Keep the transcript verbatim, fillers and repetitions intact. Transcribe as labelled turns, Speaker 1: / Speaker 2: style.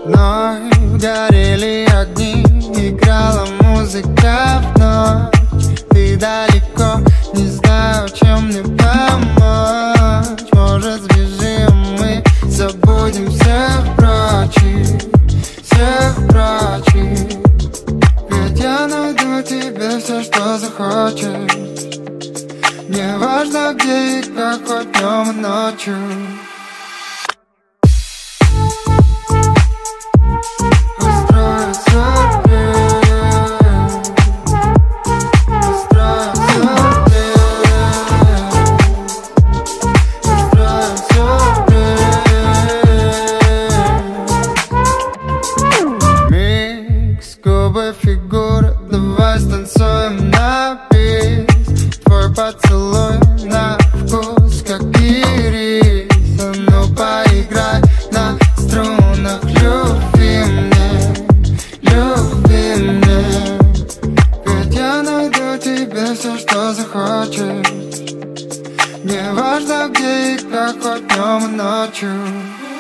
Speaker 1: одной горели огни, играла музыка вновь. Ты далеко, не знаю, чем мне помочь. Может, сбежим мы, забудем всех прочих, всех прочих. Ведь я найду тебе все, что захочешь. Не важно где и как, хоть днем и ночью. Фигура, давай станцуем на бис. Твой поцелуй на вкус, как ирис. А ну поиграй на струнах, люби мне, люби мне. Ведь я найду тебе все, что захочешь. Не важно где и как, хоть днем и ночью.